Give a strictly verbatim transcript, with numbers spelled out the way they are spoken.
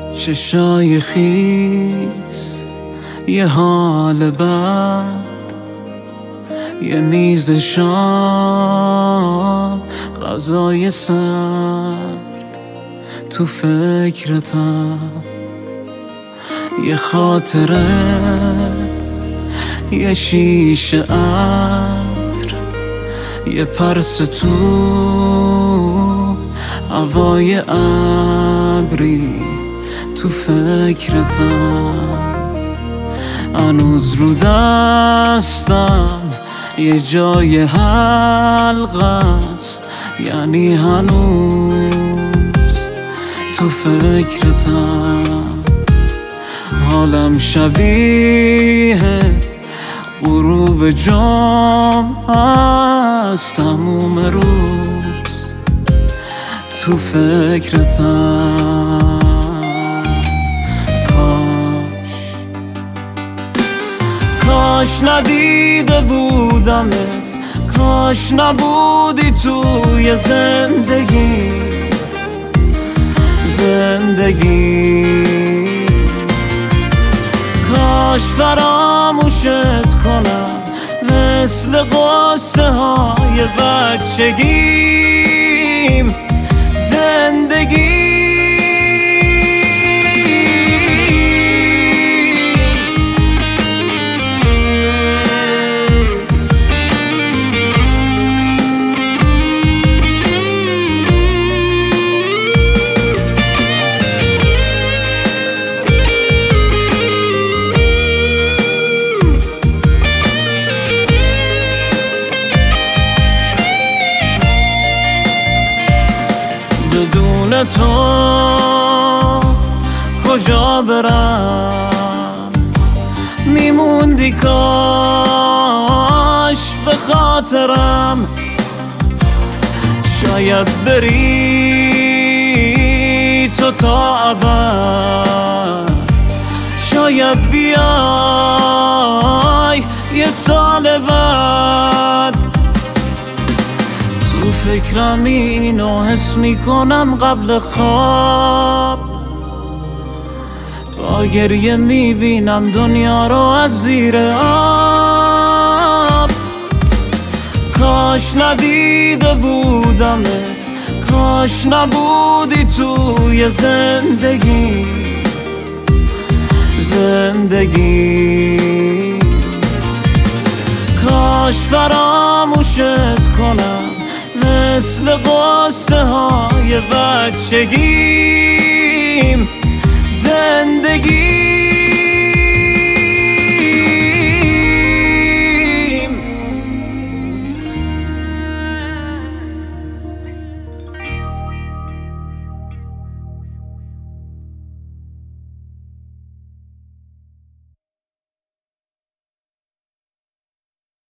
چشای خیس، یه حال بد، یه میز شام، غذای سرد، تو فکرتم یه خاطره، یه شیشه عطر، یه پرس تو هوای ابری، تو فکرتم هنوز رو دستم یه جای حلقه است، یعنی هنوز تو فکرتم. حالم شبیه غروب جمعه است، تموم روز تو فکرتم. کاش ندیده بودمت، کاش نبودی توی زندگی زندگی کاش فراموشت کنم مثل قصه های بچگیم. زندگی بدون تو کجا برم؟ میموندی کاش به خاطرم، شاید بری تو تا ابد، شاید بیای یه سال بعد. تو فکرم اینو حس میکنم قبل خواب، با گریه میبینم دنیا رو از زیر آب. کاش ندیده بودمت، کاش نبودی توی زندگی زندگی کاش فراموشت کنم مثل قصه های بچگیم. زندگی